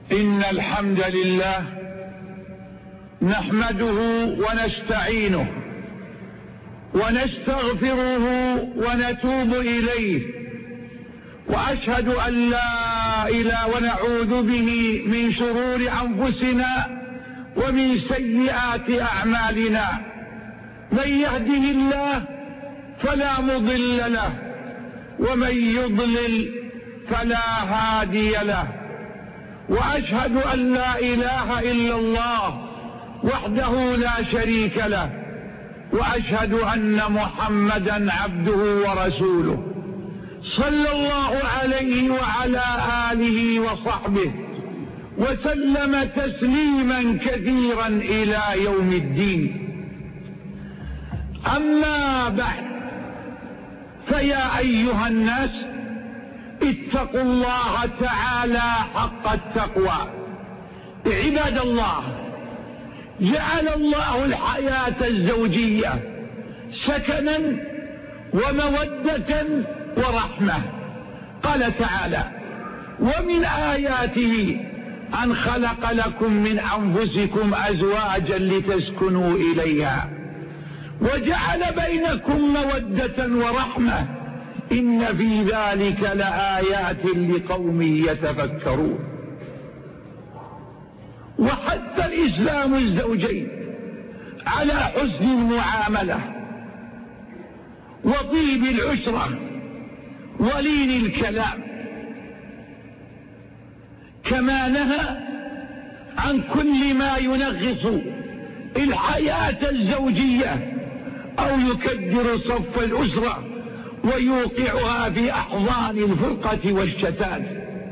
إن الحمد لله نحمده ونستعينه ونستغفره ونتوب إليه، وأشهد أن لا إله ونعوذ به من شرور أنفسنا ومن سيئات أعمالنا. من يهده الله فلا مضل له ومن يضلل فلا هادي له، وأشهد أن لا إله إلا الله وحده لا شريك له، وأشهد أن محمدا عبده ورسوله صلى الله عليه وعلى آله وصحبه وسلم تسليما كثيرا إلى يوم الدين. أما بعد، فيا أيها الناس اتقوا الله تعالى حق التقوى. عباد الله، جعل الله الحياة الزوجية سكنا ومودة ورحمة. قال تعالى: ومن آياته أن خلق لكم من أنفسكم أزواجا لتسكنوا إليها وجعل بينكم مودة ورحمة إن في ذلك لآيات لقوم يتفكرون. وحث الإسلام الزوجين على حسن المعاملة وطيب العشرة ولين الكلام، كما نهى عن كل ما ينغص الحياة الزوجية أو يكدر صف الأسرة ويوقعها في أحضان الفرقة والشتات.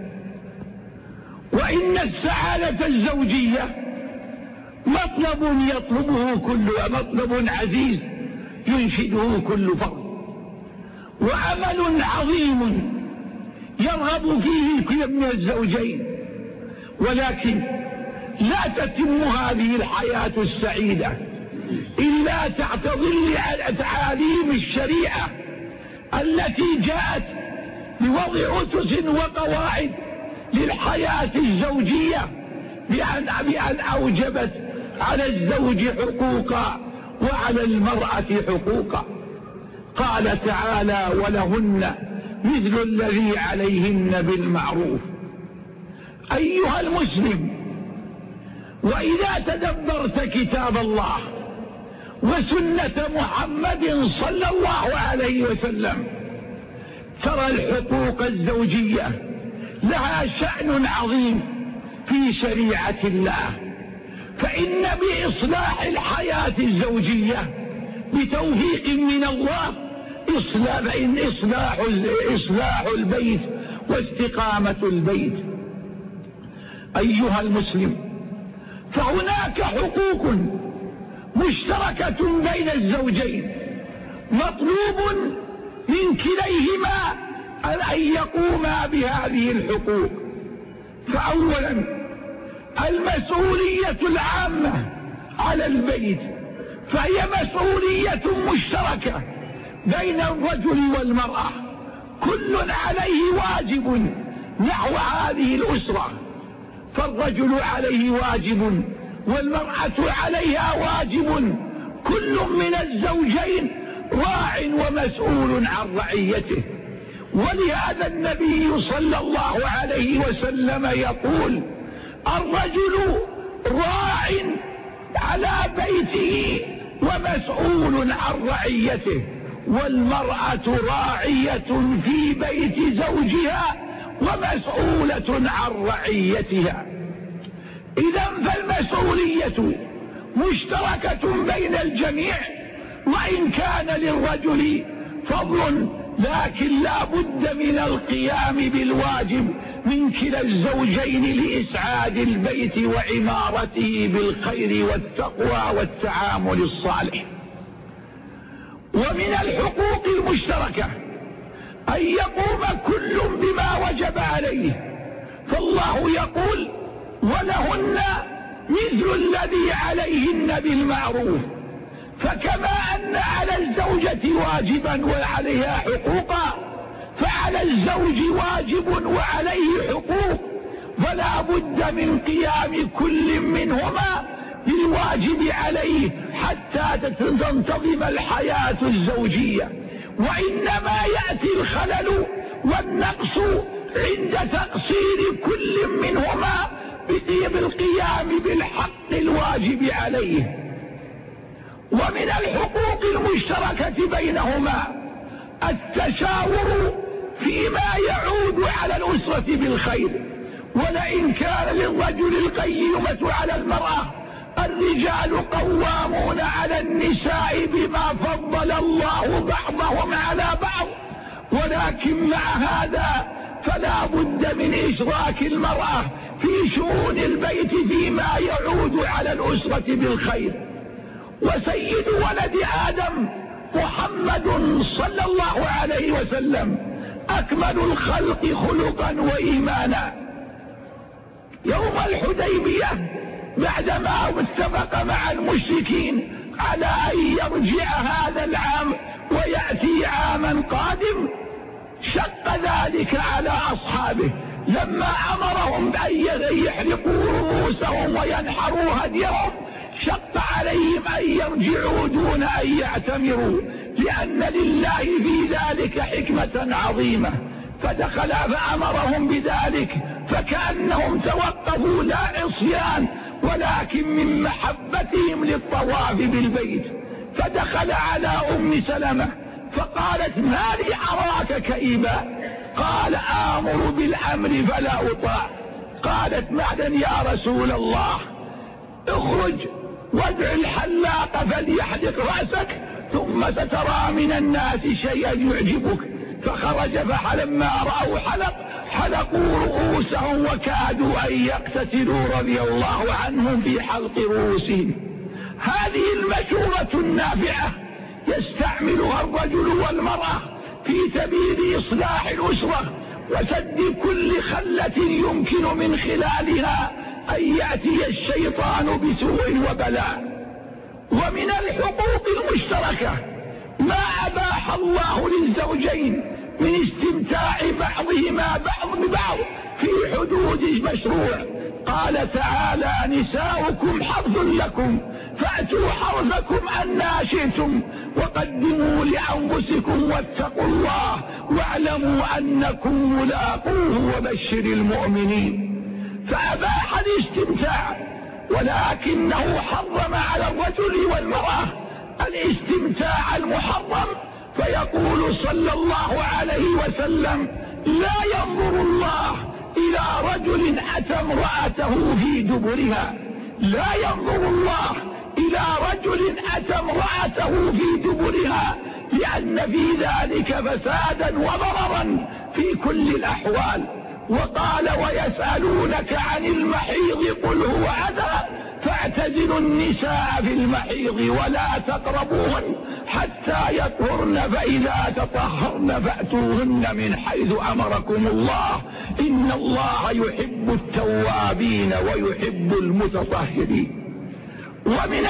وإن السعادة الزوجية مطلب يطلبه مطلب عزيز ينشده كل فرد، وعمل عظيم يرغب فيه كل من الزوجين، ولكن لا تتم هذه الحياة السعيدة إلا تحت ظل تعاليم الشريعة التي جاءت بوضع أسس وقواعد للحياة الزوجية، بأن أوجبت على الزوج حقوقا وعلى المرأة حقوقا. قال تعالى: ولهن مثل الذي عليهن بالمعروف. أيها المسلم، وإذا تدبرت كتاب الله وسنة محمد صلى الله عليه وسلم ترى الحقوق الزوجية لها شأن عظيم في شريعة الله، فإن بإصلاح الحياة الزوجية بتوفيق من الله إصلاح البيت واستقامة البيت. أيها المسلم، فهناك حقوق مشتركة بين الزوجين مطلوب من كليهما أن يقوما بهذه الحقوق. فأولا المسؤولية العامة على البيت، فهي مسؤولية مشتركة بين الرجل والمرأة، كل عليه واجب نحو هذه الأسرة، فالرجل عليه واجب والمرأة عليها واجب، كل من الزوجين راع ومسؤول عن رعيته. ولهذا النبي صلى الله عليه وسلم يقول: الرجل راع على بيته ومسؤول عن رعيته، والمرأة راعية في بيت زوجها ومسؤولة عن رعيتها. إذا فالمسؤولية مشتركة بين الجميع، وإن كان للرجل فضل، لكن لا بد من القيام بالواجب من كلا الزوجين لإسعاد البيت وعمارته بالخير والتقوى والتعامل الصالح. ومن الحقوق المشتركة أن يقوم كل بما وجب عليه، فالله يقول: ولهن مثل الذي عليهن بالمعروف. فكما أن على الزوجة واجبا وعليها حقوقا، فعلى الزوج واجب وعليه حقوق، فلا بد من قيام كل منهما بالواجب عليه حتى تنتظم الحياة الزوجية. وإنما يأتي الخلل والنقص عند تقصير كل منهما بالقيام بالحق الواجب عليه. ومن الحقوق المشتركة بينهما التشاور فيما يعود على الأسرة بالخير. ولئن كان للرجل القيمة على المرأة، الرجال قوامون على النساء بما فضل الله بعضهم على بعض، ولكن مع هذا فلا بد من إشراك المرأة في شؤون البيت فيما يعود على الأسرة بالخير. وسيد ولد آدم محمد صلى الله عليه وسلم أكمل الخلق خلقا وإيمانا. يوم الحديبية بعدما اتفق مع المشركين على أن يرجع هذا العام ويأتي عاما قادم، شق ذلك على أصحابه لما أمرهم بأن يحرقوا رؤوسهم وينحروا هديهم، شق عليهم أن يرجعوا دون أن يعتمروا، لأن لله في ذلك حكمة عظيمة. فدخل فأمرهم بذلك، فكأنهم توقفوا لا عصيان ولكن من محبتهم للطواف بالبيت. فدخل على أم سلمة فقالت: ما لي أراك كئيبا؟ قال: آمر بالأمر فلا أطاع. قالت: معدن يا رسول الله، اخرج وادع الحلاق فليحلق رأسك ثم سترى من الناس شيئا يعجبك. فخرج، فلما رأوا حلقوا رؤوسهم وكادوا أن يقتتلوا رضي الله عنهم في حلق رؤوسهم. هذه المشورة النافعة يستعملها الرجل والمرأة في سبيل إصلاح الأسرة وسد كل خلة يمكن من خلالها أن يأتي الشيطان بسوء وبلاء. ومن الحقوق المشتركة ما أباح الله للزوجين من استمتاع بعضهما ببعض في حدود المشروع. قال تعالى: نساؤكم حرث لكم فأتوا حرثكم أنى شئتم وقدموا لأنفسكم واتقوا الله واعلموا أنكم ملاقوه وبشر المؤمنين. فأباح الاستمتاع، ولكنه حرم على الرجل والمرأة الاستمتاع المحرم. فيقول صلى الله عليه وسلم: لا ينظر الله إلى رجل أتى امرأته في دبرها، لا ينظر الله إلى رجل أتى امرأته في دبرها، لأن في ذلك فسادا وضررا في كل الأحوال. وقال: ويسألونك عن المحيض قل هو أذى فاعتزلوا النساء في المحيض ولا تقربوهن حتى يطهرن فإذا تطهرن فأتوهن من حيث أمركم الله إن الله يحب التوابين ويحب المتطهرين. ومن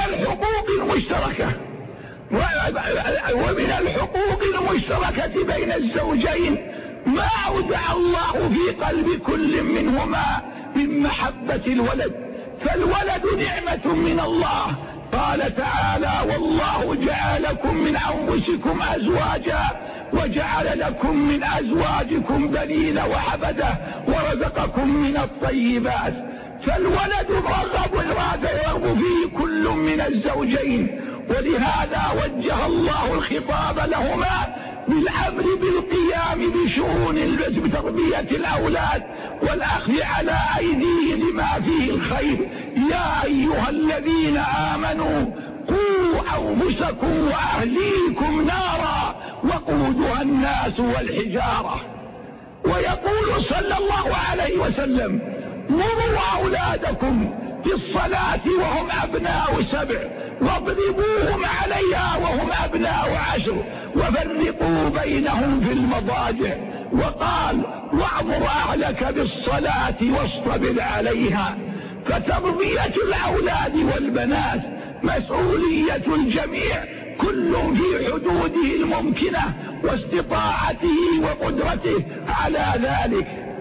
الحقوق المشتركة بين الزوجين ما أودع الله في قلب كل منهما من محبة الولد، فالولد نعمة من الله. قال تعالى: والله جعل لكم من أنفسكم أزواجا وجعل لكم من أزواجكم بنين وحفدة ورزقكم من الطيبات. فالولد يرغب فيه كل من الزوجين، ولهذا وجه الله الخطاب لهما بالأمر بالقيام بشؤون تربية الأولاد والأخذ على أيديهم لما فيه الخير. يا أيها الذين آمنوا قوا أنفسكم وأهليكم نارا وقودها الناس والحجارة. ويقول صلى الله عليه وسلم: مروا أولادكم بالصلاة وهم أبناء 7 واضربوهم عليها وهم أبناء 10 وفرقوا بينهم في المضاجع. وقال: واعمر أهلك بالصلاة واصطبر عليها. فتربية الأولاد والبنات مسؤولية الجميع، كل في حدوده الممكنة واستطاعته وقدرته على ذلك.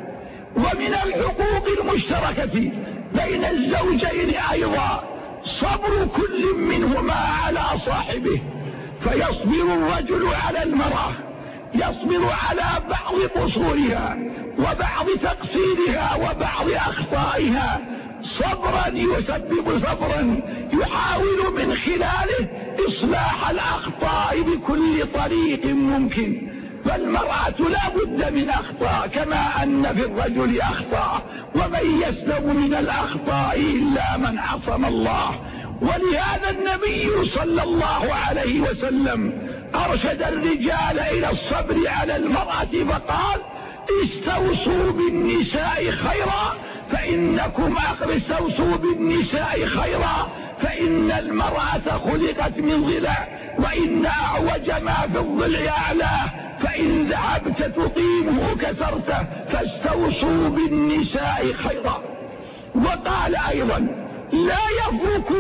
ومن الحقوق المشتركة بين الزوجين أيضا صبر كل منهما على صاحبه، فيصبر الرجل على المرأة، يصبر على بعض قصورها وبعض تقصيرها وبعض أخطائها صبرا يسبب صبرا يحاول من خلاله إصلاح الأخطاء بكل طريق ممكن. فالمرأة لا بد من أخطاء كما أن في الرجل أخطاء، ومن يسلم من الأخطاء إلا من عصم الله. ولهذا النبي صلى الله عليه وسلم أرشد الرجال إلى الصبر على المرأة فقال استوصوا بالنساء خيرا استوصوا بالنساء خيرا فإن المرأة خلقت من ضلع، وإن أعوج ما في الضلع أعلاه، فإن ذهبت تقيمه كسرته، فاستوصوا بالنساء خيرا. وقال أيضا لا يفرك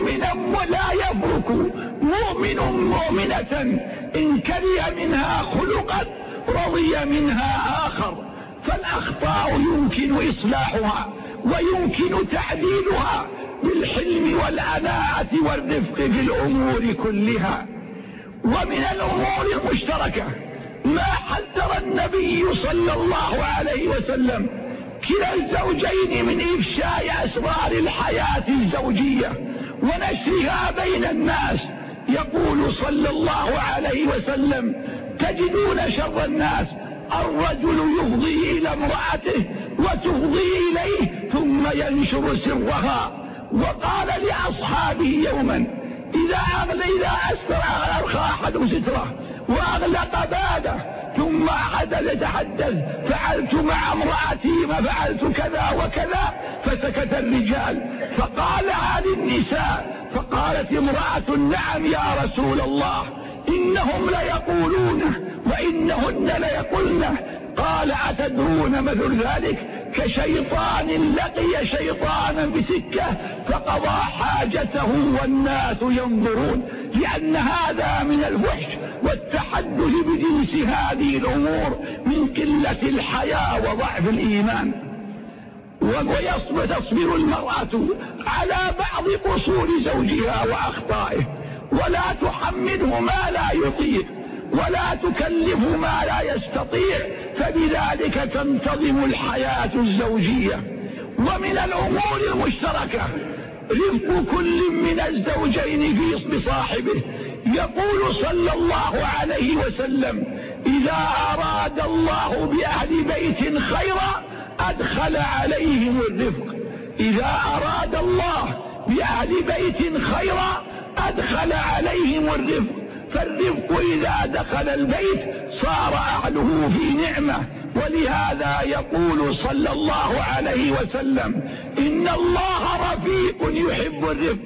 مؤمن مؤمنة إن كره منها خلقا رضي منها آخر. فالأخطاء يمكن إصلاحها ويمكن تعديلها بالحلم والأناعة والرفق في الأمور كلها. ومن الأمور المشتركة ما حذر النبي صلى الله عليه وسلم كلا الزوجين من إفشاء أسرار الحياة الزوجية ونشرها بين الناس. يقول صلى الله عليه وسلم تجدون شر الناس الرجل يفضي إلى امرأته وتفضي إليه ثم ينشر سرها. وقال لأصحابه يوما إذا أرخى أحد ستره وأغلق بابه ثم أحد يتحدث فعلت مع امرأتي ما فعلت كذا وكذا، فسكت الرجال فقالها للنساء، فقالت امرأة نعم يا رسول الله إنهم ليقولونه وإنهن ليقولنه. قال أتدرون مثل ذلك كشيطان لقي شيطانا بسكة فقضى حاجته والناس ينظرون، لأن هذا من الفحش والتحدث بجنس هذه الأمور من قلة الحياء وضعف الإيمان. وتصبر المرأة على بعض قصور زوجها وأخطائه ولا تحمله ما لا يطيق ولا تكلفه ما لا يستطيع، فبذلك تنتظم الحياة الزوجية. ومن الأمور المشتركة رفق كل من الزوجين بصاحبه. يقول صلى الله عليه وسلم إذا أراد الله بأهل بيت خيرا أدخل عليهم الرفق. إذا أراد الله بأهل بيت خيرا أدخل عليهم الرفق. فالرفق إذا دخل البيت صار أهله في نعمة. ولهذا يقول صلى الله عليه وسلم إن الله رفيق يحب الرفق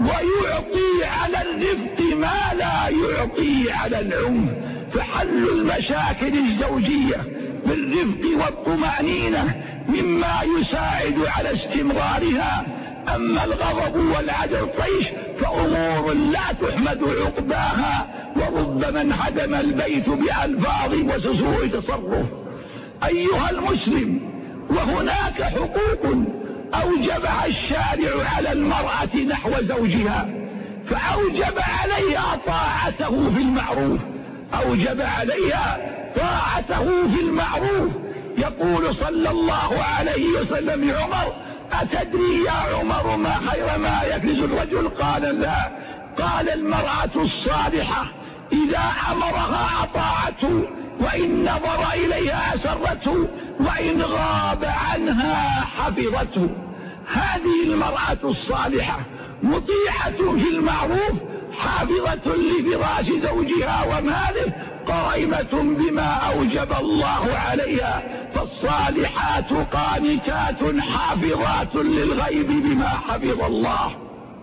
ويعطي على الرفق ما لا يعطي على العنف. فحل المشاكل الزوجية بالرفق والطمأنينة مما يساعد على استمرارها. أما الغضب والعدل طيش فأمور لا تحمد عقباها، وربما انهدم البيت بألفاظ وسوء تصرف. أيها المسلم، وهناك حقوق أوجبها الشارع على المرأة نحو زوجها، فأوجب عليها طاعته في المعروف، أوجب عليها طاعته في المعروف. يقول صلى الله عليه وسلم لعمر أتدري يا عمر ما خير ما يكنز الرجل؟ قال لا. قال المرأة الصالحة إذا أمرها أطاعته وإن نظر إليها أسرته وإن غاب عنها حفظته. هذه المرأة الصالحة مطيعة في المعروف حافظة لفراش زوجها وماله قائمة بما أوجب الله عليها. فالصالحات قانتات حافظات للغيب بما حفظ الله.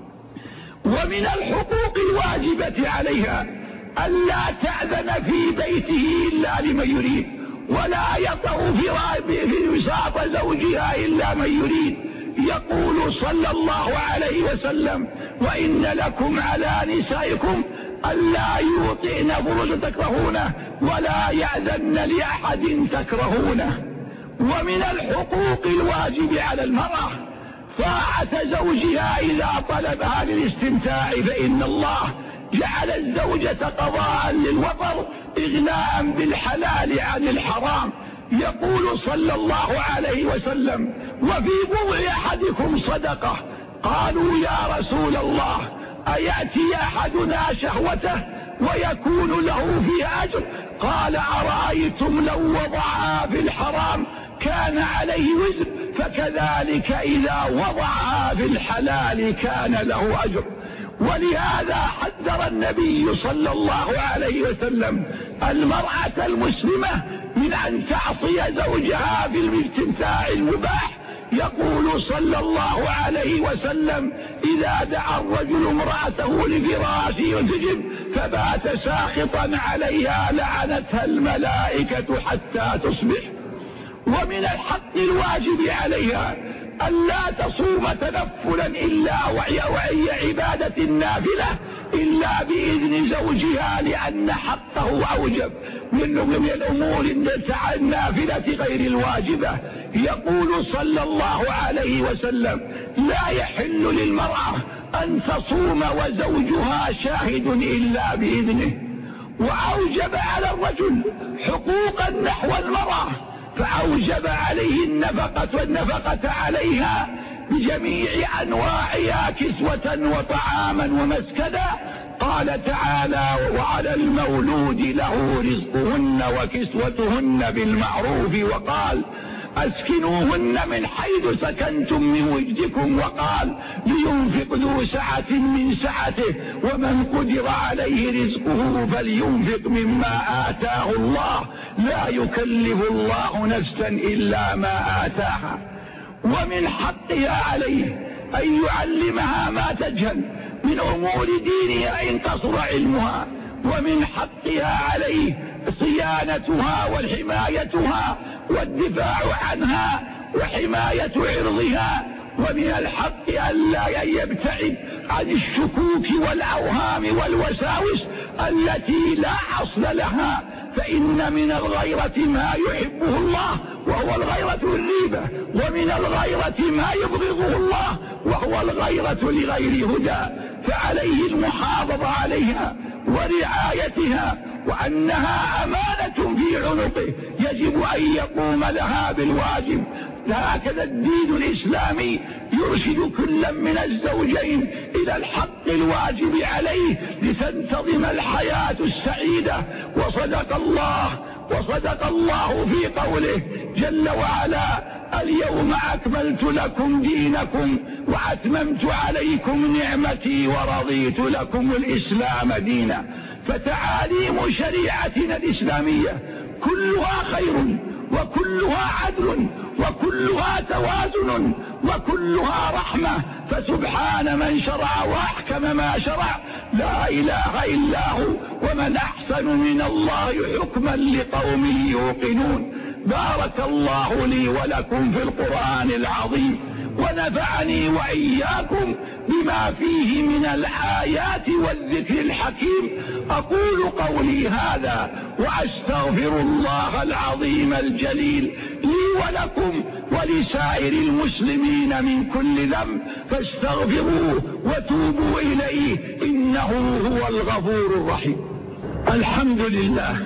ومن الحقوق الواجبة عليها ألا تأذن في بيته إلا لمن يريد، ولا يطأ في وساط زوجها إلا من يريد. يقول صلى الله عليه وسلم وإن لكم على نسائكم ألا يوطئن فرج تكرهونه ولا يأذن لأحد تكرهونه. ومن الحقوق الواجب على المرأة طاعة زوجها إذا طلبها للاستمتاع، فإن الله جعل الزوجة قضاء للوطر إغناء بالحلال عن الحرام. يقول صلى الله عليه وسلم: وفي بضع أحدكم صدقة. قالوا: يا رسول الله، أيأتي أحدنا شهوته ويكون له فيه أجر؟ قال: أرأيتم لو وضعها في الحرام كان عليه وزر، فكذلك إذا وضعها في الحلال كان له أجر. ولهذا حذر النبي صلى الله عليه وسلم المرأة المسلمة من أن تعصي زوجها في الاستمتاع المباح. يقول صلى الله عليه وسلم: إذا دعا الرجل امرأته لفراشه ينسجم فبات ساخطا عليها لعنتها الملائكة حتى تصبح. ومن الحق الواجب عليها ألا تصوم تنفلا إلا وهي عبادة النافلة إلا بإذن زوجها، لأن حقه أوجب من الأمور النافلة غير الواجبة. يقول صلى الله عليه وسلم: لا يحل للمرأة أن تصوم وزوجها شاهد إلا بإذنه. وأوجب على الرجل حقوقا نحو المرأة، فأوجب عليه النفقة عليها بجميع أنواعها كسوة وطعاما ومسكنا. قال تعالى: وعلى المولود له رزقهن وكسوتهن بالمعروف. وقال: أسكنوهن من حيث سكنتم من وجدكم. وقال: لينفق ذو سعة من سعته ومن قدر عليه رزقه فلينفق مما آتاه الله لا يكلف الله نفسا إلا ما آتاها. ومن حقها عليه أن يعلمها ما تجهل من أمور دينها إن قصر علمها، ومن حقها عليه صيانتها والحمايتها والدفاع عنها وحماية عرضها. ومن الحق ألا يبتعد عن الشكوك والأوهام والوساوس التي لا أصل لها، فإن من الغيرة ما يحبه الله وهو الغيرة الريبة، ومن الغيرة ما يبغضه الله وهو الغيرة لغير هدى. فعليه المحافظة عليها ورعايتها، وأنها أمانة في عنقه يجب أن يقوم لها بالواجب. هكذا الدين الإسلامي يرشد كلا من الزوجين إلى الحق الواجب عليه لتنتظم الحياة السعيدة. وصدق الله في قوله جل وعلا: اليوم أكملت لكم دينكم وأتممت عليكم نعمتي ورضيت لكم الإسلام دينا. فتعاليم شريعتنا الإسلامية كلها خير وكلها عدل وكلها توازن وكلها رحمة. فسبحان من شرع وأحكم ما شرع، لا إله إلا هو، ومن أحسن من الله حكما لقوم يوقنون. بارك الله لي ولكم في القرآن العظيم، ونفعني وإياكم بما فيه من الآيات والذكر الحكيم. أقول قولي هذا وأستغفر الله العظيم الجليل لي ولكم ولسائر المسلمين من كل ذنب، فاستغفروه وتوبوا إليه إنه هو الغفور الرحيم. الحمد لله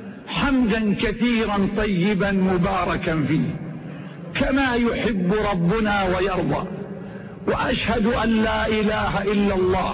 حمدا كثيرا طيبا مباركا فيه كما يحب ربنا ويرضى. وأشهد أن لا إله إلا الله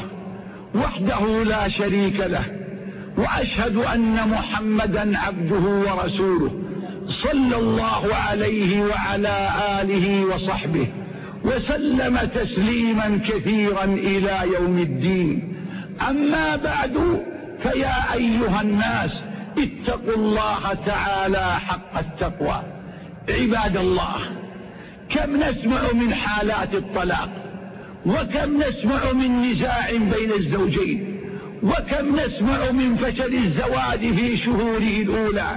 وحده لا شريك له، وأشهد أن محمدا عبده ورسوله صلى الله عليه وعلى آله وصحبه وسلم تسليما كثيرا إلى يوم الدين. أما بعد، فيا أيها الناس اتقوا الله تعالى حق التقوى. عباد الله، كم نسمع من حالات الطلاق، وكم نسمع من نزاع بين الزوجين، وكم نسمع من فشل الزواج في شهوره الأولى،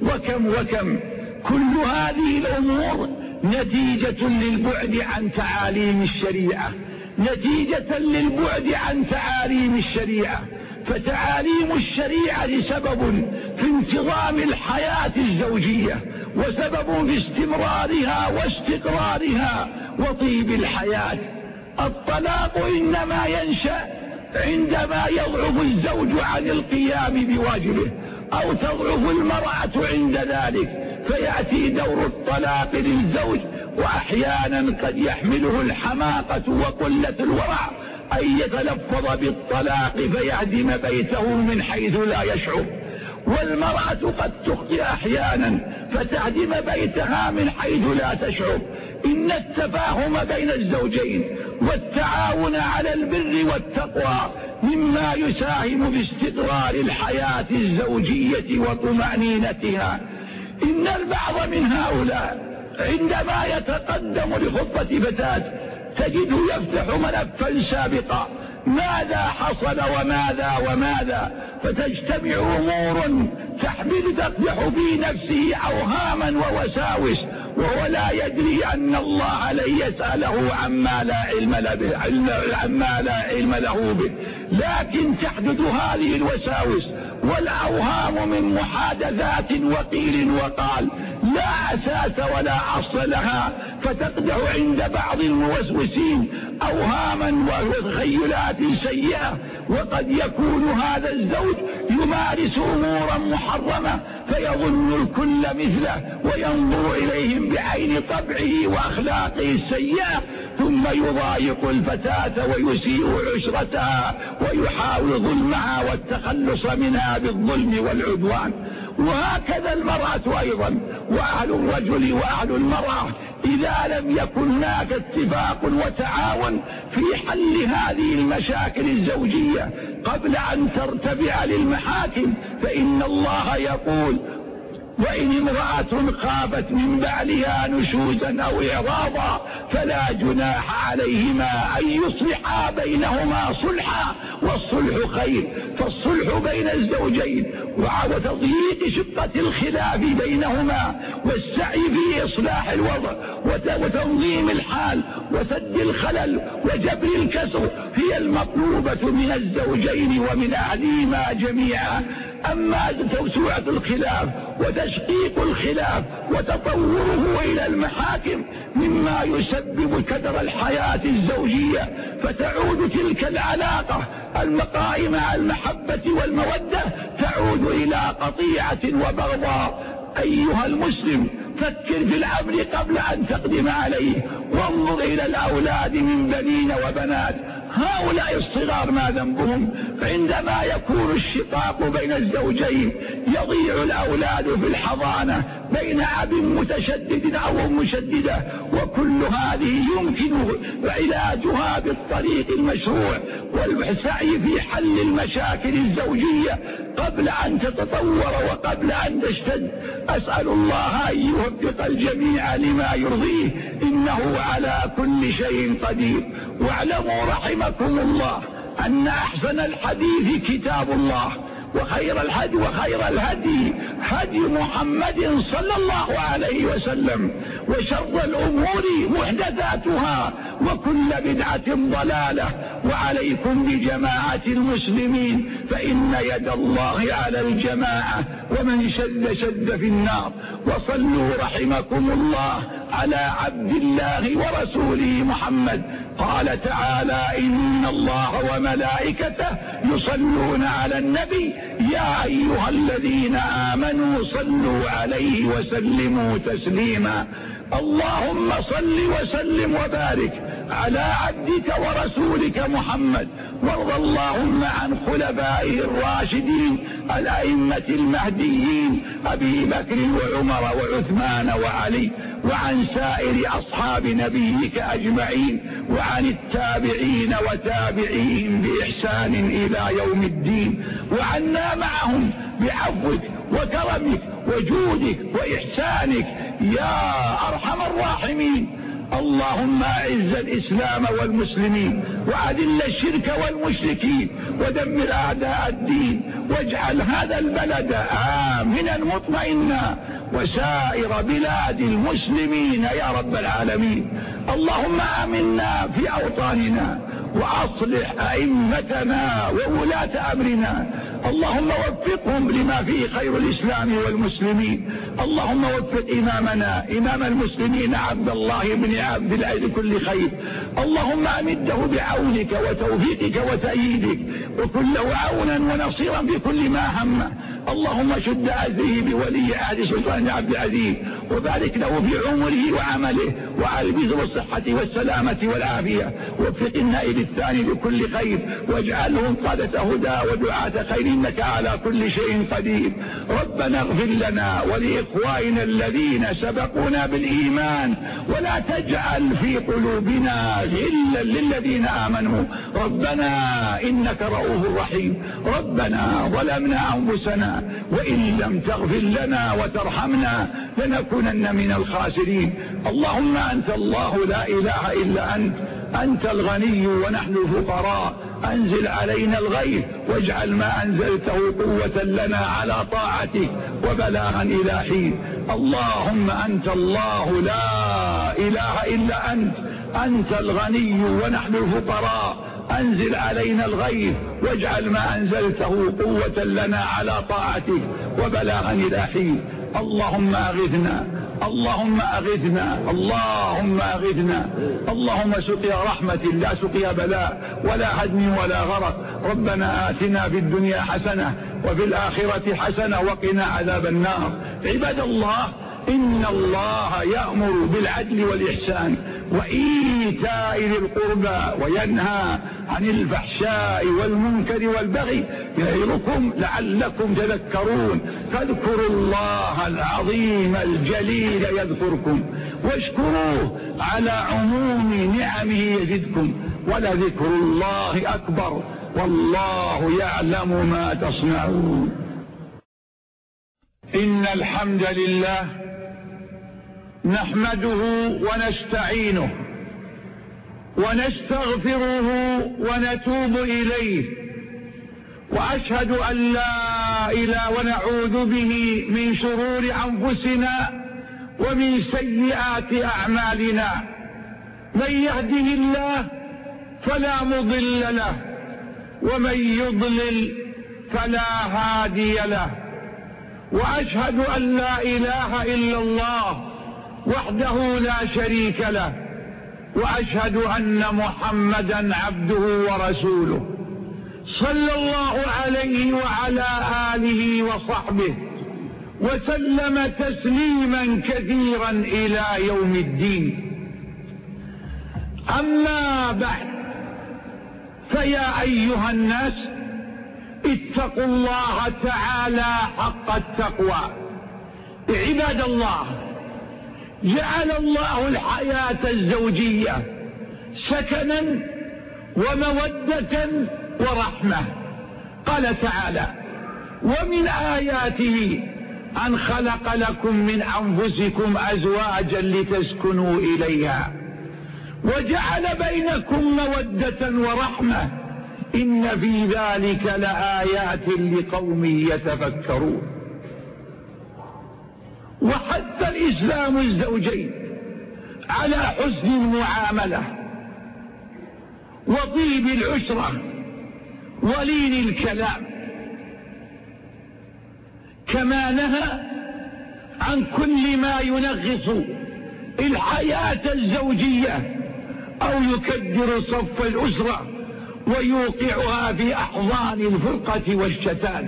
وكم كل هذه الأمور نتيجة للبعد عن تعاليم الشريعة، نتيجة للبعد عن تعاليم الشريعة. فتعاليم الشريعة سبب في انتظام الحياة الزوجية وسبب في استمرارها واستقرارها وطيب الحياة. الطلاق إنما ينشأ عندما يضعف الزوج عن القيام بواجبه أو تضعف المرأة عند ذلك، فيأتي دور الطلاق للزوج، وأحيانا قد يحمله الحماقة وقلة الورع أن يتلفظ بالطلاق فيهدم بيته من حيث لا يشعر، والمرأة قد تخطئ أحيانا فتهدم بيتها من حيث لا تشعر. إن التفاهم بين الزوجين والتعاون على البر والتقوى مما يساهم باستقرار الحياة الزوجية وطمأنينتها. إن البعض من هؤلاء عندما يتقدم لخطبة فتاة تجد يفتح ملفا سابقا، ماذا حصل وماذا، فتجتمع أمور تقدح في نفسه أوهاما ووساوس، وهو لا يدري أن الله لن يسأله عما لا علم له به، لكن تحدث هذه الوساوس والأوهام من محادثات وقيل وقال لا أساس ولا أصل لها، فتقدح عند بعض الموسوسين أوهاما وتخيلات سيئة. وقد يكون هذا الزوج يمارس أمورا محرمة فيظن الكل مثله وينظر إليهم بعين طبعه وأخلاقه السيئة، ثم يضايق الفتاة ويسيء عشرتها ويحاول ظلمها والتخلص منها بالظلم والعدوان. وهكذا المرأة أيضا، وأهل الرجل وأهل المرأة إذا لم يكن هناك اتفاق وتعاون في حل هذه المشاكل الزوجية قبل أن ترتفع للمحاكم، فإن الله يقول وإن امرأة خافت من بعلها نشوزا أو إعراضا فلا جناح عليهما أن يصلحا بينهما صلحا والصلح خير. فالصلح بين الزوجين وتضييق شقة الخلاف بينهما والسعي في إصلاح الوضع وتنظيم الحال وسد الخلل وجبر الكسر هي المطلوبة من الزوجين ومن أهلهما جميعا. أما توسعة الخلاف وتشقيق الخلاف وتطوره إلى المحاكم مما يسبب كدر الحياة الزوجية، فتعود تلك العلاقة القائمة على المحبة والمودة تعود إلى قطيعة وبغضاء. أيها المسلم، فكر في الأمر قبل أن تقدم عليه، وانظر إلى الأولاد من بنين وبنات. هؤلاء الصغار ما ذنبهم؟ عندما يكون الشقاق بين الزوجين يضيع الأولاد في الحضانة بين أب متشدد أو أم مشددة، وكل هذه يمكن علاجها بالطريق المشروع والسعي في حل المشاكل الزوجية قبل أن تتطور وقبل أن تشتد. أسأل الله أن يوفق الجميع لما يرضيه، إنه على كل شيء قدير. واعلموا رحمكم الله أن أحسن الحديث كتاب الله، وخير الهدي هدي محمد صلى الله عليه وسلم، وشر الأمور محدثاتها وكل بدعة ضلالة. وعليكم بجماعة المسلمين فإن يد الله على الجماعة، ومن شد في النار. وصلوا رحمكم الله على عبد الله ورسوله محمد. قال تعالى إن الله وملائكته يصلون على النبي يا أيها الذين آمنوا صلوا عليه وسلموا تسليما. اللهم صل وسلم وبارك على عبدك ورسولك محمد، وارض اللهم عن خلفائه الراشدين الأئمة المهديين أبي بكر وعمر وعثمان وعلي، وعن سائر أصحاب نبيك أجمعين، وعن التابعين وتابعيهم بإحسان إلى يوم الدين، وعنا معهم بعفوك وكرمك وجودك وإحسانك يا أرحم الراحمين. اللهم أعز الإسلام والمسلمين، وأذل الشرك والمشركين، ودمر أعداء الدين، واجعل هذا البلد آمنا مطمئنا وسائر بلاد المسلمين يا رب العالمين. اللهم آمنا في أوطاننا، وأصلح أئمتنا وولاة أمرنا. اللهم وفقهم لما فيه خير الإسلام والمسلمين. اللهم وفق إمامنا إمام المسلمين عبد الله بن عبد العزيز كل خير. اللهم أمده بعونك وتوفيقك وتأييدك، وكن له عونا ونصيرا بكل ما همه. اللهم شد عزه بولي عهد سلطان عبد العزيز، وبارك له في عمره وعمله، وألبسه بالصحة والسلامة والعافية. وفق النائب الثاني لكل خير، واجعلهم قادة هدى ودعاة خير، إنك على كل شيء قدير. ربنا اغفر لنا ولإخواننا الذين سبقونا بالإيمان، ولا تجعل في قلوبنا غلا للذين آمنوا. ربنا إنك رؤوف رحيم. ربنا ظلمنا أنفسنا، وإن لم تغفر لنا وترحمنا لنكونن من الخاسرين. اللهم أنت الله لا إله إلا أنت الغني ونحن الفقراء. أنزل علينا الغيث، واجعل ما أنزلته قوة لنا على طاعتك وبلاغا إلى حين. اللهم أنت الله لا إله إلا أنت الغني ونحن الفقراء. أنزل علينا الغيث، واجعل ما أنزلته قوة لنا على طاعتك وبلاغا إلى حين. اللهم أغثنا، اللهم أغثنا، اللهم أغثنا. اللهم سقيا رحمة لا سقيا بلاء ولا هدم ولا غرق. ربنا آتنا في الدنيا حسنة وفي الآخرة حسنة وقنا عذاب النار. عباد الله، إن الله يأمر بالعدل والإحسان وإيتاء ذي القربى، وينهى عن الفحشاء والمنكر والبغي، يعظكم لعلكم تذكرون. فاذكروا الله العظيم الجليل يذكركم، واشكروه على عموم نعمه يزدكم، ولذكر الله أكبر، والله يعلم ما تصنعون. إن الحمد لله نحمده ونستعينه ونستغفره ونتوب إليه، وأشهد أن لا إله ونعوذ به من شرور أنفسنا ومن سيئات أعمالنا. من يهده الله فلا مضل له، ومن يضلل فلا هادي له. وأشهد أن لا إله إلا الله وحده لا شريك له، وأشهد أن محمدا عبده ورسوله، صلى الله عليه وعلى آله وصحبه وسلم تسليما كثيرا إلى يوم الدين. أما بعد، فيا أيها الناس، اتقوا الله تعالى حق التقوى. عباد الله، جعل الله الحياة الزوجية سكنا ومودة ورحمة. قال تعالى: ومن آياته أن خلق لكم من أنفسكم أزواجا لتسكنوا إليها وجعل بينكم مودة ورحمة، إن في ذلك لآيات لقوم يتفكرون. وحث الإسلام الزوجين على حسن المعاملة وطيب العشرة ولين الكلام، كما نهى عن كل ما ينغص الحياة الزوجية أو يكدر صف الأسرة ويوقعها في أحضان الفرقة والشتات.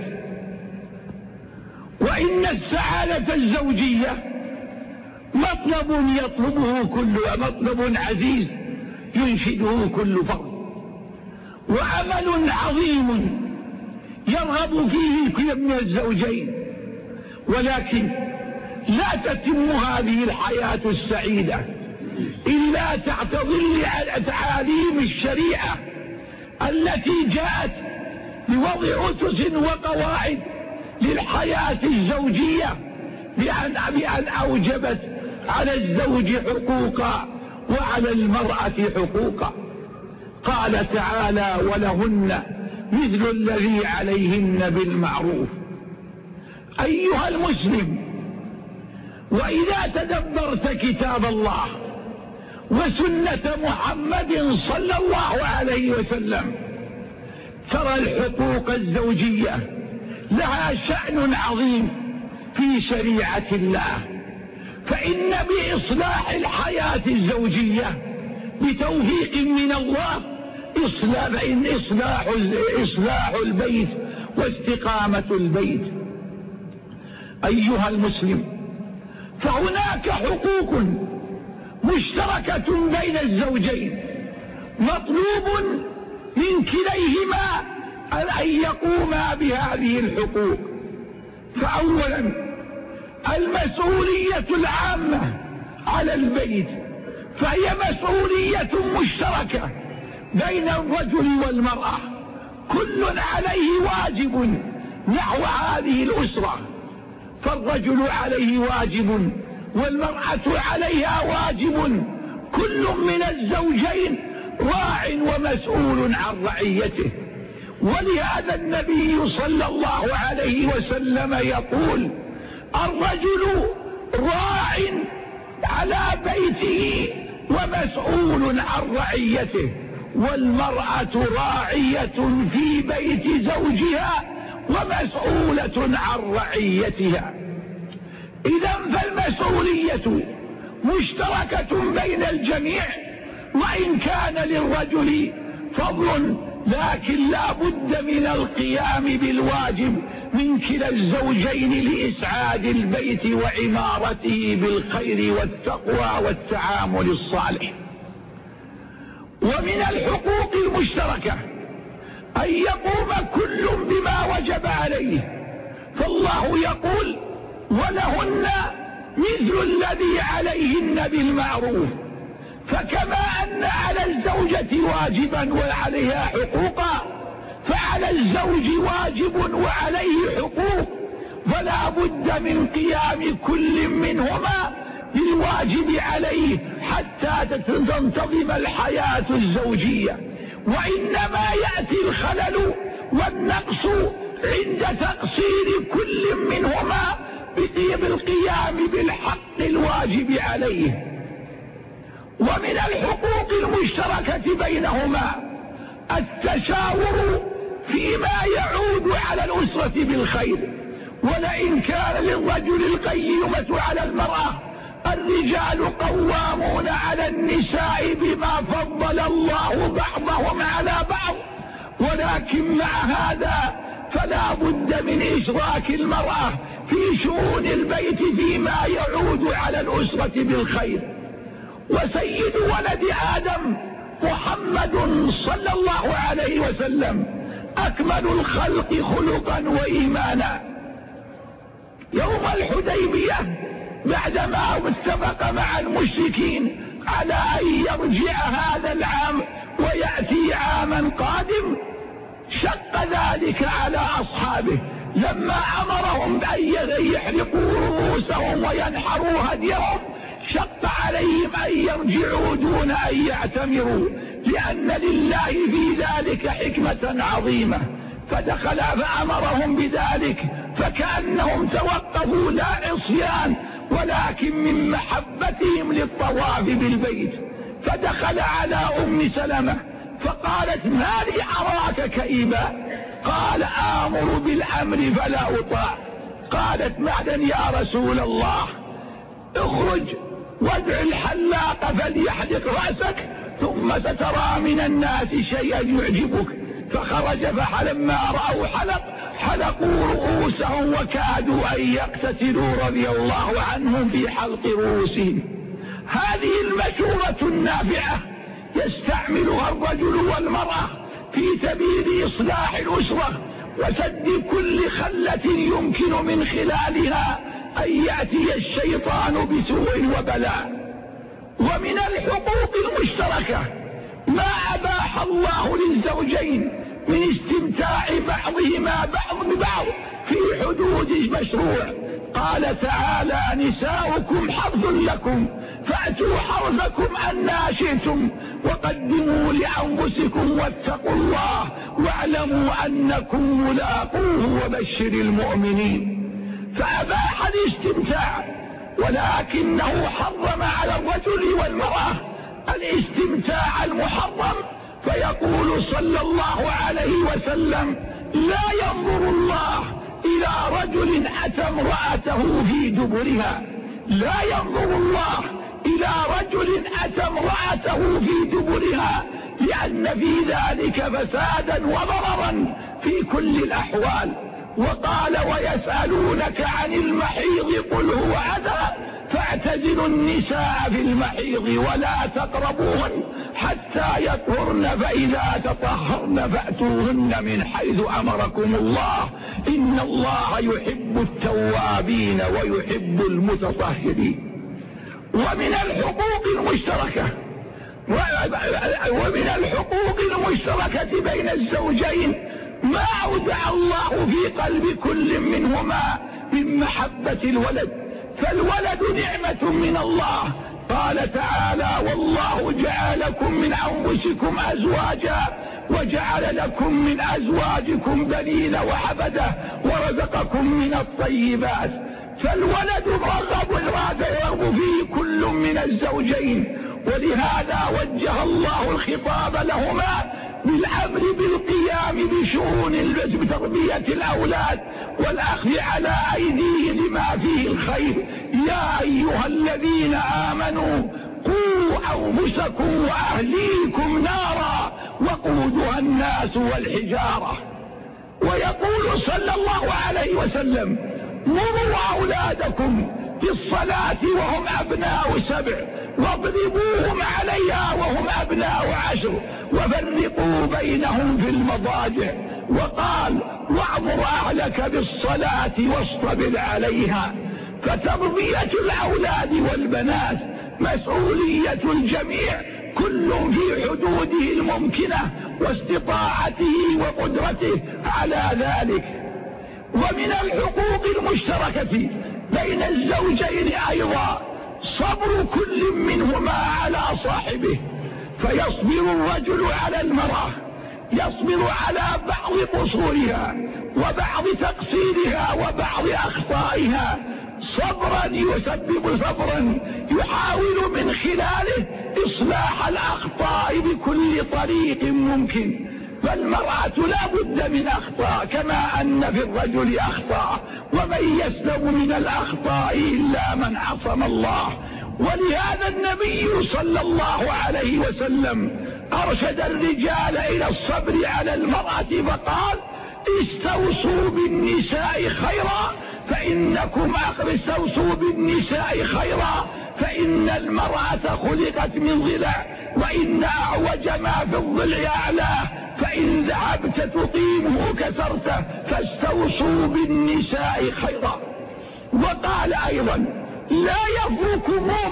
وإن السعادة الزوجية مطلب يطلبه مطلب عزيز ينشده كل فرد، وعمل عظيم يرغب فيه الكل من الزوجين. ولكن لا تتم هذه الحياة السعيدة إلا تحت ظل تعاليم الشريعة التي جاءت بوضع أسس وقواعد للحياة الزوجية، بأن أوجبت على الزوج حقوقا وعلى المرأة حقوقا. قال تعالى: ولهن مثل الذي عليهن بالمعروف. أيها المسلم، وإذا تدبرت كتاب الله وسنة محمد صلى الله عليه وسلم ترى الحقوق الزوجية لها شأن عظيم في شريعة الله، فإن بإصلاح الحياة الزوجية بتوفيق من الله إصلاح البيت واستقامة البيت. أيها المسلم، فهناك حقوق مشتركة بين الزوجين مطلوب من كليهما أن يقوما بهذه الحقوق. فأولا المسؤولية العامة على البيت، فهي مسؤولية مشتركة بين الرجل والمرأة، كل عليه واجب نحو هذه الأسرة، فالرجل عليه واجب والمرأة عليها واجب، كل من الزوجين راع ومسؤول عن رعيته. ولهذا النبي صلى الله عليه وسلم يقول: الرجل راع على بيته ومسؤول عن رعيته، والمرأة راعية في بيت زوجها ومسؤولة عن رعيتها. إذا فالمسؤولية مشتركة بين الجميع، وإن كان للرجل فضل، لكن لا بد من القيام بالواجب من كلا الزوجين لإسعاد البيت وعمارته بالخير والتقوى والتعامل الصالح. ومن الحقوق المشتركة أن يقوم كل بما وجب عليه، فالله يقول: ولهن مثل الذي عليهن بالمعروف. فكما أن على الزوجة واجبا وعليها حقوقا، فعلى الزوج واجب وعليه حقوق، فلا بد من قيام كل منهما بالواجب عليه حتى تنتظم الحياة الزوجية. وإنما يأتي الخلل والنقص عند تقصير كل منهما بالقيام بالحق الواجب عليه. ومن الحقوق المشتركة بينهما التشاور فيما يعود على الأسرة بالخير. ولئن كان للرجل القيمة على المرأة، الرجال قوامون على النساء بما فضل الله بعضهم على بعض، ولكن مع هذا فلا بد من إشراك المرأة في شؤون البيت فيما يعود على الأسرة بالخير. وسيد ولد آدم محمد صلى الله عليه وسلم أكمل الخلق خلقا وإيمانا. يوم الحديبية بعدما اتفق مع المشركين على أن يرجع هذا العام ويأتي عاما قادم، شق ذلك على أصحابه لما أمرهم بأن يحرقوا رؤوسهم وينحروا هديهم، شق عليهم أن يرجعوا دون أن يعتمروا، لأن لله في ذلك حكمة عظيمة. فدخل فأمرهم بذلك، فكأنهم توقفوا لا عصيان ولكن من محبتهم للطواف بالبيت. فدخل على أم سلمة فقالت: ما لي أراك كئيبا؟ قال: آمر بالأمر فلا أطاع. قالت معدا: يا رسول الله، اخرج وادع الحلاق فليحلق رأسك ثم سترى من الناس شيئا يعجبك. فخرج، فلما رأوا حلقوا رؤوسهم وكادوا أن يقتتلوا رضي الله عنهم في حلق رؤوسهم. هذه المشورة النافعة يستعملها الرجل والمرأة في سبيل إصلاح الأسرة وسد كل خلة يمكن من خلالها أن يأتي الشيطان بسوء وبلاء. ومن الحقوق المشتركة ما أباح الله للزوجين من استمتاع بعضهما بعض ببعض في حدود المشروع. قال تعالى: نساؤكم حرث لكم فأتوا حرثكم أنى شئتم وقدموا لأنفسكم واتقوا الله واعلموا أنكم ملاقوه وبشر المؤمنين. فأباح الاستمتاع، ولكنه حرم على الرجل والمرأة الاستمتاع المحرم. فيقول صلى الله عليه وسلم: لا ينظر الله إلى رجل أتى امرأته في دبرها. لا ينظر الله إلى رجل أتى امرأته في دبرها، لأن في ذلك فسادا وضررا في كل الأحوال. وقال ويسألونك عن المحيض قل هو أذى فاعتزلوا النساء في المحيض ولا تقربوهن حتى يطهرن فإذا تطهرن فأتوهن من حيث أمركم الله إن الله يحب التوابين ويحب المتطهرين. ومن الحقوق المشتركة بين الزوجين ما أودع الله في قلب كل منهما من محبة الولد، فالولد نعمة من الله. قال تعالى والله جعل لكم من أنفسكم أزواجا وجعل لكم من أزواجكم بنين وحفدة ورزقكم من الطيبات، فالولد يرغب فيه كل من الزوجين. ولهذا وجه الله الخطاب لهما بالأمر بالقيام بشؤون بتربية الأولاد والأخذ على أيديهم لما فيه الخير. يا أيها الذين آمنوا قوا أنفسكم وأهليكم نارا وقودها الناس والحجارة. ويقول صلى الله عليه وسلم مروا أولادكم بالصلاة وهم أبناء 7 واضربوهم عليها وهم أبناء 10 وفرقوا بينهم في المضاجع. وقال واعمر أهلك بالصلاة واصطبر عليها. فتربية الأولاد والبنات مسؤولية الجميع كل في حدوده الممكنة واستطاعته وقدرته على ذلك. ومن الحقوق المشتركة بين الزوجين أيضا صبر كل منهما على صاحبه، فيصبر الرجل على المرأة، يصبر على بعض قصورها وبعض تقصيرها وبعض أخطائها صبرا يسبب صبرا يحاول من خلاله إصلاح الأخطاء بكل طريق ممكن. فالمرأة لا بد من أخطاء كما أن في الرجل أخطاء، ومن يسلم من الأخطاء إلا من عصم الله. ولهذا النبي صلى الله عليه وسلم أرشد الرجال إلى الصبر على المرأة فقال استوصوا بالنساء خيرا استوصوا بالنساء خيرا فإن المرأة خلقت من ضلع وإن أعوج ما في الضلع أعلاه فإن ذهبت تقيمه كسرته فاستوصوا بالنساء خيرا. وقال أيضا لا يفرك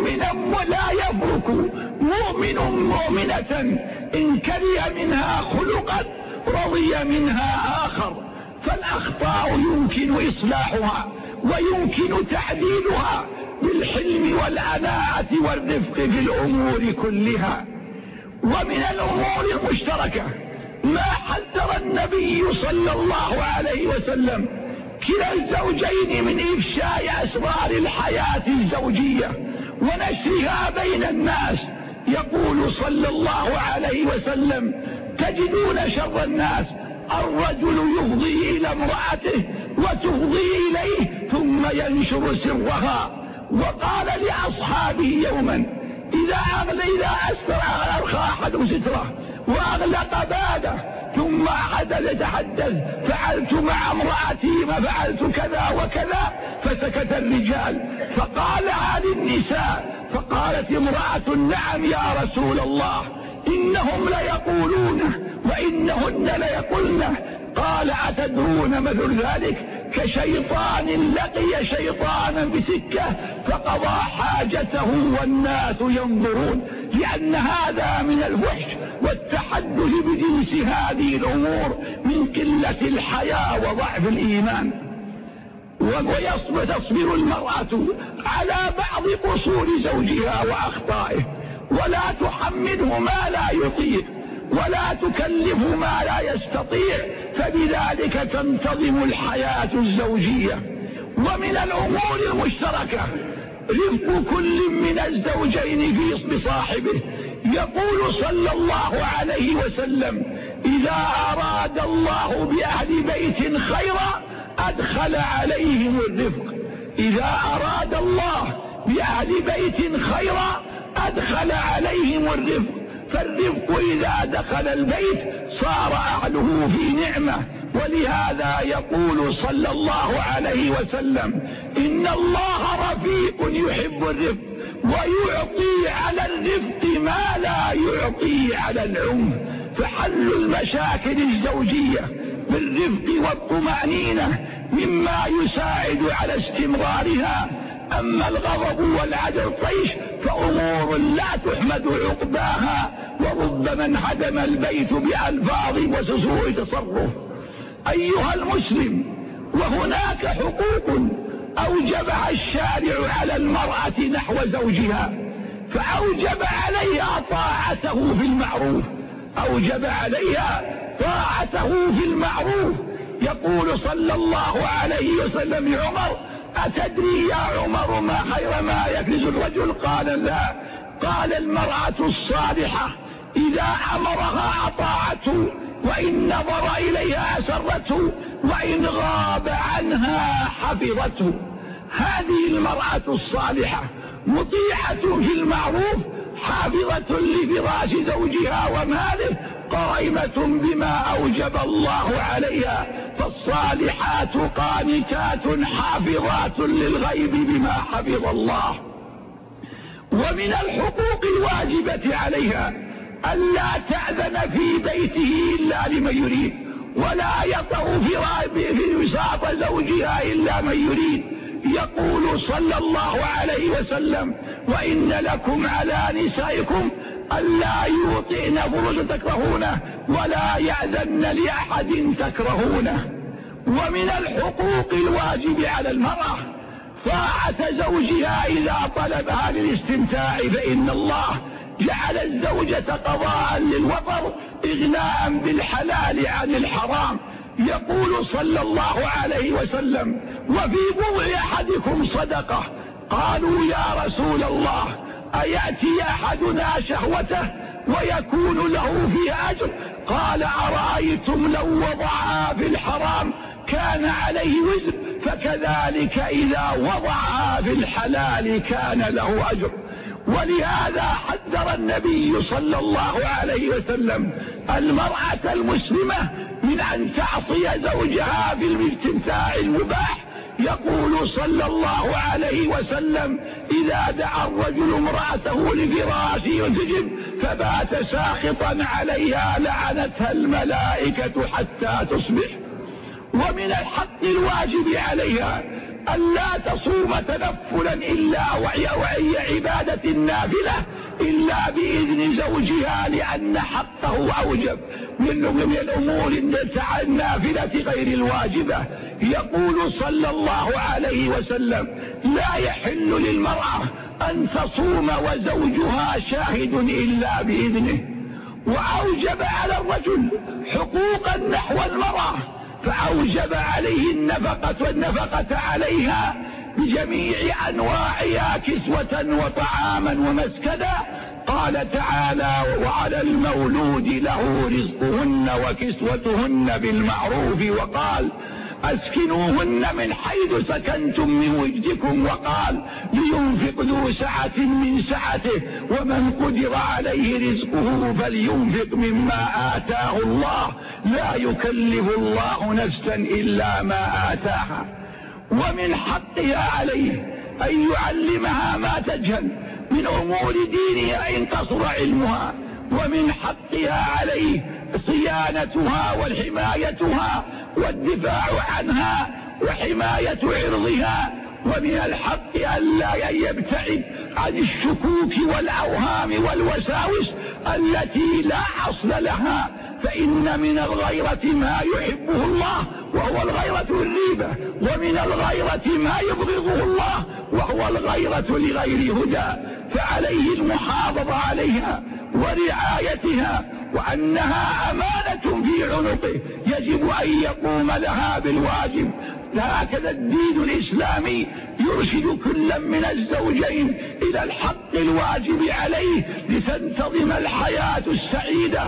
مؤمن مؤمنة إن كره منها خلقا رضي منها آخر. فالأخطاء يمكن إصلاحها ويمكن تعديلها بالحلم والأناعة والرفق في الأمور كلها. ومن الأمور المشتركة ما حذر النبي صلى الله عليه وسلم كلا الزوجين من إفشاء أسرار الحياة الزوجية ونشرها بين الناس. يقول صلى الله عليه وسلم تجدون شر الناس الرجل يفضي إلى امرأته وتفضي إليه ثم ينشر سرها. وقال لأصحابه يوما إذا أرخى أحد ستره وأغلق بابه ثم أحد يتحدث فعلت مع امرأتي ما فعلت كذا وكذا فسكت الرجال فقالها للنساء فقالت امرأة نعم يا رسول الله إنهم ليقولون وإنهن ليقولن. قال أتدرون مثل ذلك كشيطان لقي شيطانا بسكة فقضى حاجته والناس ينظرون، لأن هذا من الفحش والتحدث بجنس هذه الأمور من قلة الحياء وضعف الإيمان. وتصبر المرأة على بعض قصور زوجها وأخطائه ولا تحمله ما لا يطيق ولا تكلفه ما لا يستطيع، فبذلك تنتظم الحياة الزوجية. ومن الأمور المشتركة رفق كل من الزوجين بصاحبه. يقول صلى الله عليه وسلم إذا أراد الله بأهل بيت خيرا أدخل عليهم الرفق. إذا أراد الله بأهل بيت خيرا أدخل عليهم الرفق، فالرفق إذا دخل البيت صار أهله في نعمة. ولهذا يقول صلى الله عليه وسلم: إن الله رفيق يحب الرفق ويعطي على الرفق ما لا يعطي على العنف. فحل المشاكل الزوجية بالرفق والطمأنينة مما يساعد على استمرارها. أما الغضب والعدل الطيش فأمور لا تحمد عقباها، وربما انهدم البيت بألفاظ وسوء تصرف. أيها المسلم، وهناك حقوق أوجبها الشارع على المرأة نحو زوجها، فأوجب عليها طاعته في المعروف، أوجب عليها طاعته في المعروف. يقول صلى الله عليه وسلم لعمر: أتدري يا عمر ما خير ما يكنز الرجل؟ قال: لا. قال: المرأة الصالحة إذا أمرها أطاعته، وإن نظر إليها أسرته، وإن غاب عنها حفظته. هذه المرأة الصالحة مطيعة في المعروف، حافظة لفراش زوجها وماله، قائمة بما أوجب الله عليها. فالصالحات قانتات حافظات للغيب بما حفظ الله. ومن الحقوق الواجبة عليها ألا تأذن في بيته إلا لمن يريد، ولا يطأ في وساط زوجها إلا من يريد. يقول صلى الله عليه وسلم: وإن لكم على نسائكم ألا يوطئن فرج تكرهونه، ولا يأذن لأحد تكرهونه. ومن الحقوق الواجب على المرأة طاعة زوجها إذا طلبها للاستمتاع، فإن الله جعل الزوجة قضاء للوطر إغناء بالحلال عن الحرام. يقول صلى الله عليه وسلم: وفي بضع أحدكم صدقة. قالوا: يا رسول الله، أيأتي أحدنا شهوته ويكون له فيها أجر؟ قال: أرأيتم لو وضعها في الحرام كان عليه وزر، فكذلك إذا وضعها في الحلال كان له أجر. ولهذا حذر النبي صلى الله عليه وسلم المرأة المسلمة من أن تعصي زوجها بالاستمتاع المباح. يقول صلى الله عليه وسلم: إذا دعا الرجل امرأته لفراشه ينسجم فبات ساخطا عليها لعنتها الملائكة حتى تصبح. ومن الحق الواجب عليها ألا تصوم تنفلا إلا وهي عبادة النافلة إلا بإذن زوجها، لأن حقه أوجب من الأمور النافلة غير الواجبة. يقول صلى الله عليه وسلم: لا يحل للمرأة أن تصوم وزوجها شاهد إلا بإذنه. وأوجب على الرجل حقوقا نحو المرأة، فأوجب عليه النفقة عليها بجميع أنواعها كسوة وطعاما ومسكنا. قال تعالى: وعلى المولود له رزقهن وكسوتهن بالمعروف. وقال: أسكنوهن من حيث سكنتم من وجدكم. وقال: لينفق ذو سعة من سعته، ومن قدر عليه رزقه فلينفق مما آتاه الله، لا يكلف الله نفسا إلا ما آتاها. ومن حقها عليه أن يعلمها ما تجهل من أمور دينها إن قصر علمها. ومن حقها عليه صيانتها والحمايتها والدفاع عنها وحماية عرضها. ومن الحق ألا يبتعد عن الشكوك والأوهام والوساوس التي لا أصل لها، فإن من الغيرة ما يحبه الله وهو الغيرة الريبة، ومن الغيرة ما يبغضه الله وهو الغيرة لغير هدى. فعليه المحافظة عليها ورعايتها، وأنها أمانة في عنقه يجب أن يقوم لها بالواجب. هكذا الدين الإسلامي يرشد كلا من الزوجين إلى الحق الواجب عليه لتنتظم الحياة السعيدة.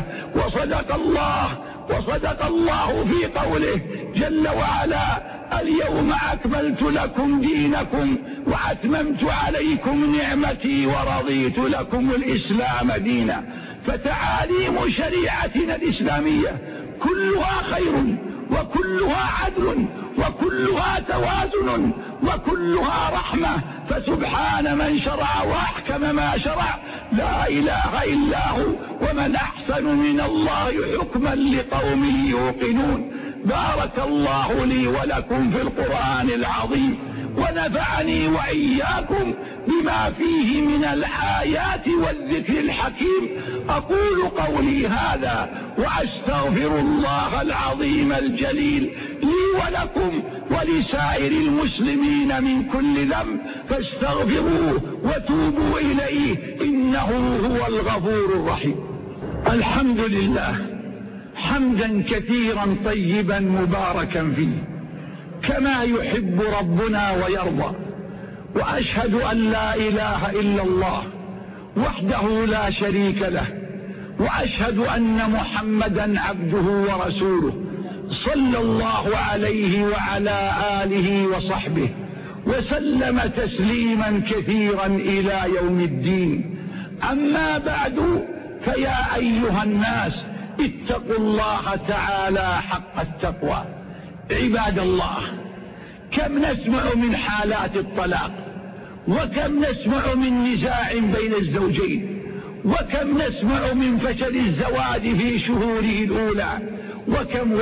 وصدق الله في قوله جل وعلا: اليوم أكملت لكم دينكم وأتممت عليكم نعمتي ورضيت لكم الإسلام دينا. فتعاليم شريعتنا الإسلامية كلها خير وكلها عدل وكلها توازن وكلها رحمة. فسبحان من شرع وأحكم ما شرع، لا إله إلا هو، ومن أحسن من الله حكما لقوم يوقنون. بارك الله لي ولكم في القرآن العظيم، ونفعني وإياكم بما فيه من الآيات والذكر الحكيم. أقول قولي هذا وأستغفر الله العظيم الجليل لي ولكم ولسائر المسلمين من كل ذنب، فاستغفروه وتوبوا إليه إنه هو الغفور الرحيم. الحمد لله حمدا كثيرا طيبا مباركا فيه كما يحب ربنا ويرضى. وأشهد أن لا إله إلا الله وحده لا شريك له، وأشهد أن محمدا عبده ورسوله صلى الله عليه وعلى آله وصحبه وسلم تسليما كثيرا إلى يوم الدين. أما بعد، فيا أيها الناس اتقوا الله تعالى حق التقوى. عباد الله، كم نسمع من حالات الطلاق، وكم نسمع من نزاع بين الزوجين، وكم نسمع من فشل الزواج في شهوره الأولى، وكم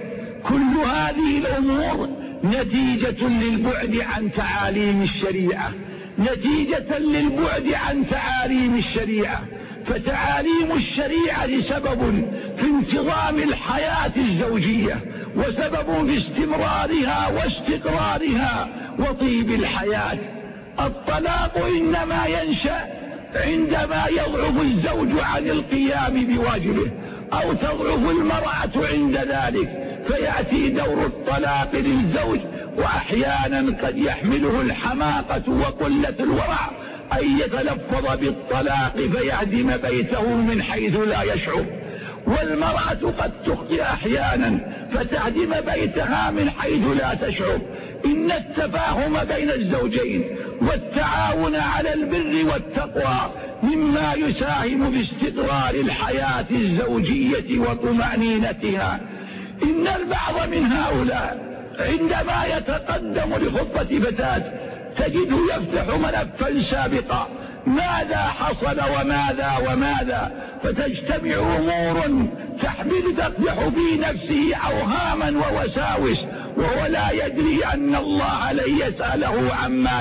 كل هذه الأمور نتيجة للبعد عن تعاليم الشريعة، نتيجة للبعد عن تعاليم الشريعة. فتعاليم الشريعة سبب في انتظام الحياة الزوجية، وسبب في استمرارها واستقرارها وطيب الحياة. الطلاق إنما ينشأ عندما يضعف الزوج عن القيام بواجبه، أو تضعف المرأة عند ذلك، فيأتي دور الطلاق للزوج. وأحيانا قد يحمله الحماقة وقلة الورع أن يتلفظ بالطلاق فيهدم بيته من حيث لا يشعر، والمرأة قد تخطئ أحيانا فتهدم بيتها من حيث لا تشعر. إن التفاهم بين الزوجين والتعاون على البر والتقوى مما يساهم في استقرار الحياة الزوجية وطمأنينتها. إن البعض من هؤلاء عندما يتقدم لخطبة فتاة تجده يفتح ملفا سابقا: ماذا حصل وماذا، فتجتمع أمور تقدح في نفسه أوهاما ووساوس، وهو لا يدري أن الله لن يسأله عما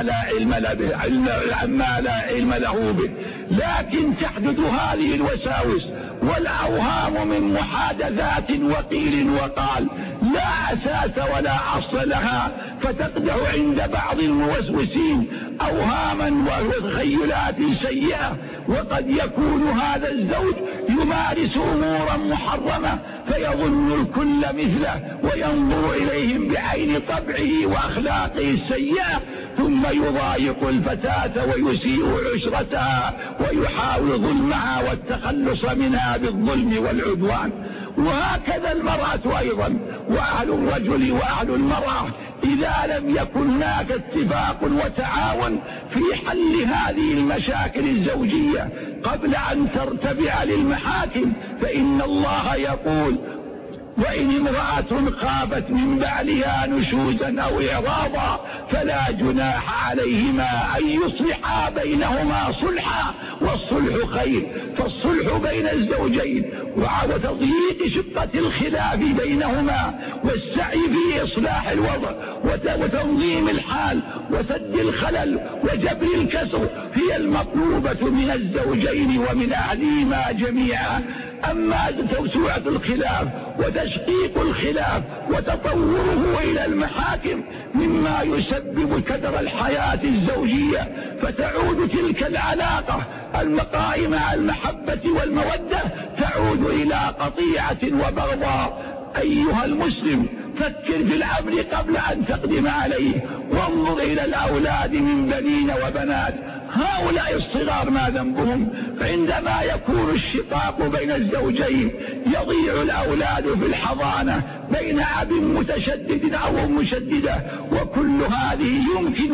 لا علم له به. لكن تحدث هذه الوساوس والأوهام من محادثات وقيل وقال لا أساس ولا أصل لها، فتقدح عند بعض الموسوسين أوهاما وتخيلات سيئة. وقد يكون هذا الزوج يمارس أمورا محرمة فيظن الكل مثله وينظر إليهم بعين طبعه وأخلاقه السيئة، ثم يضايق الفتاة ويسيء عشرتها ويحاول ظلمها والتخلص منها بالظلم والعدوان. وهكذا المرأة أيضا، وأهل الرجل وأهل المرأة إذا لم يكن هناك اتفاق وتعاون في حل هذه المشاكل الزوجية قبل أن ترتفع للمحاكم، فإن الله يقول: وإن امرأة خافت من بعلها نشوزا أو إعراضا فلا جناح عليهما أن يصلحا بينهما صلحا والصلح خير. فالصلح بين الزوجين وتضييق شقة الخلاف بينهما والسعي في إصلاح الوضع وتنظيم الحال وسد الخلل وجبر الكسر هي المطلوبة من الزوجين ومن أهلهما جميعا. أما توسعة الخلاف وتشقيق الخلاف وتطوره إلى المحاكم مما يسبب كدر الحياة الزوجية، فتعود تلك العلاقة القائمة على المحبة والمودة تعود إلى قطيعة وبغضاء. أيها المسلم، فكر في الأمر قبل أن تقدم عليه، وانظر إلى الأولاد من بنين وبنات. هؤلاء الصغار ما ذنبهم؟ عندما يكون الشقاق بين الزوجين يضيع الأولاد في الحضانة بين أب متشدد أو أم مشددة، وكل هذه يمكن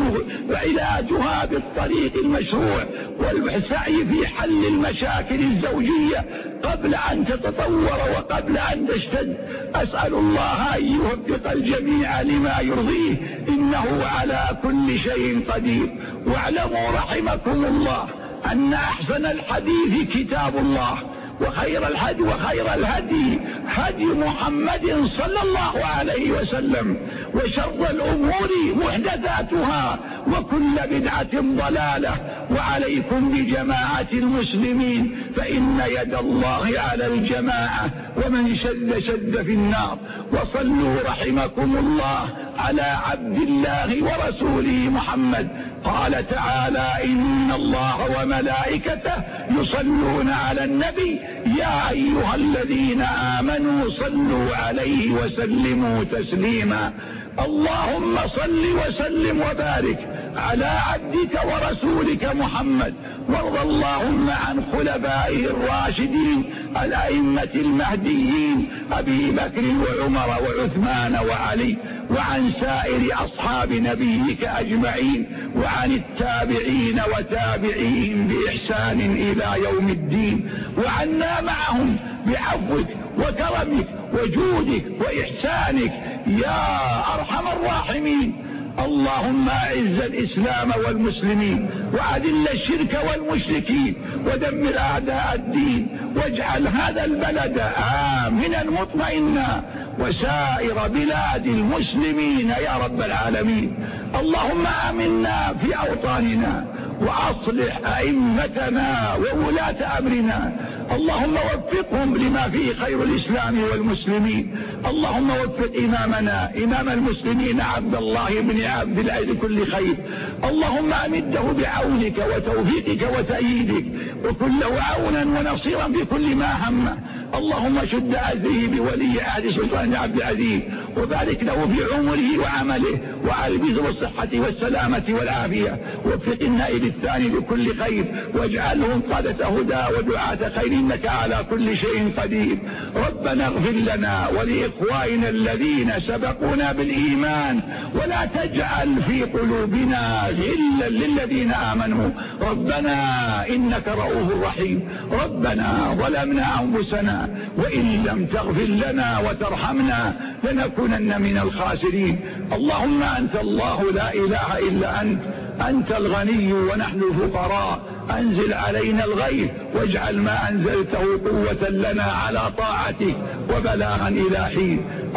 علاجها بالطريق المشروع والسعي في حل المشاكل الزوجية قبل أن تتطور وقبل أن تشتد. أسأل الله أن يوفق الجميع لما يرضيه، إنه على كل شيء قدير. واعلموا رحمكم الله أن أحسن الحديث كتاب الله، وخير الهدي هدي محمد صلى الله عليه وسلم، وشر الأمور محدثاتها، وكل بدعة ضلالة. وعليكم بجماعة المسلمين، فإن يد الله على الجماعة، ومن شد في النار. وصلوا رحمكم الله على عبد الله ورسوله محمد. قال تعالى: إن الله وملائكته يصلون على النبي يا أيها الذين آمنوا صلوا عليه وسلموا تسليما. اللهم صل وسلم وبارك على عبدك ورسولك محمد، وارض اللهم عن خلفائه الراشدين الأئمة المهديين أبي بكر وعمر وعثمان وعلي، وعن سائر أصحاب نبيك أجمعين، وعن التابعين وتابعيهم بإحسان إلى يوم الدين، وعنا معهم بعفوك وكرمك وجودك وإحسانك يا أرحم الراحمين. اللهم أعز الإسلام والمسلمين، وأذل الشرك والمشركين، ودمر أعداء الدين، واجعل هذا البلد آمنا مطمئنا، وسائر بلاد المسلمين يا رب العالمين. اللهم آمنا في أوطاننا، وأصلح أئمتنا وولاة أمرنا. اللهم وفقهم لما فيه خير الإسلام والمسلمين. اللهم وفق إمامنا إمام المسلمين عبد الله بن عبد العزيز كل خير. اللهم أمده بعونك وتوفيقك وتأييدك، وكن له عونا ونصيرا بكل ما همه. اللهم شد أزره بولي عهد سلطان عبد العزيز، وبارك له في عمره وعمله، وألبسه بالصحة والسلامة والعافية. وفق النائب الثاني بكل خير، واجعلهم قادة هدى ودعاة خير، إنك على كل شيء قدير. ربنا اغفر لنا ولإخواننا الذين سبقونا بالإيمان، ولا تجعل في قلوبنا غلا للذين آمنوا. ربنا إنك رؤوف رحيم. ربنا ظلمنا أنفسنا، وإن لم تغفر لنا وترحمنا لنكونن من الخاسرين. اللهم أنت الله لا إله إلا أنت الغني ونحن الفقراء. أنزل علينا الغيث، واجعل ما أنزلته قوة لنا على طاعتك وبلاغا إلى حين.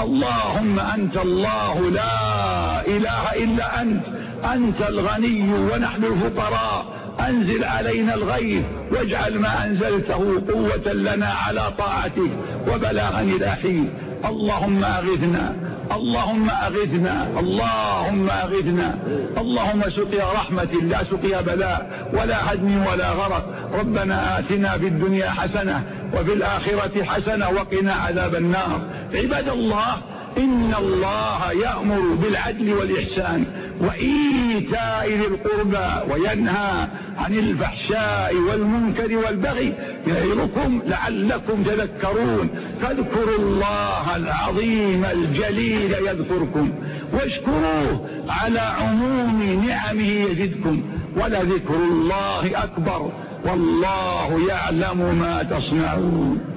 اللهم أنت الله لا إله إلا أنت الغني ونحن الفقراء. أنزل علينا الغيث، واجعل ما أنزلته قوة لنا على طاعتك وبلاغا إلى حين. اللهم أغثنا، اللهم أغثنا، اللهم أغثنا. اللهم سقيا رحمة لا سقيا بلاء، ولا هدم ولا غرق. ربنا آتنا في الدنيا حسنة وفي الآخرة حسنة وقنا عذاب النار. عباد الله، إن الله يأمر بالعدل والإحسان وإيتاء ذي القربى، وينهى عن الفحشاء والمنكر والبغي، يعظكم لعلكم تذكرون. فاذكروا الله العظيم الجليل يذكركم، واشكروه على عموم نعمه يزدكم، ولذكر الله أكبر، والله يعلم ما تصنعون.